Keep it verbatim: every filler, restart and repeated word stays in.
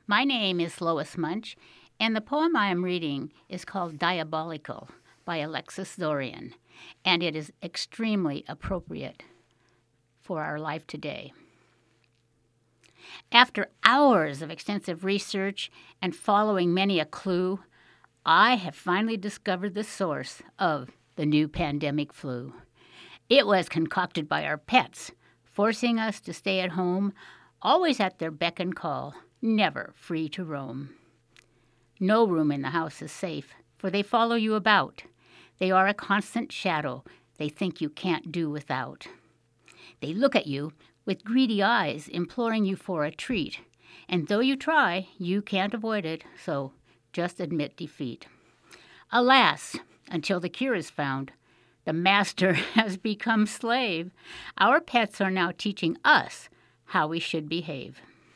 My name is Lois Munch, and the poem I am reading is called Diabolical by Alexis Dorian, and it is extremely appropriate for our life today. After hours of extensive research and following many a clue, I have finally discovered the source of the new pandemic flu. It was concocted by our pets, forcing us to stay at home, always at their beck and call, never free to roam. No room in the house is safe, for they follow you about. They are a constant shadow they think you can't do without. They look at you with greedy eyes, imploring you for a treat. And though you try, you can't avoid it, so just admit defeat. Alas, until the cure is found, the master has become slave. Our pets are now teaching us how we should behave.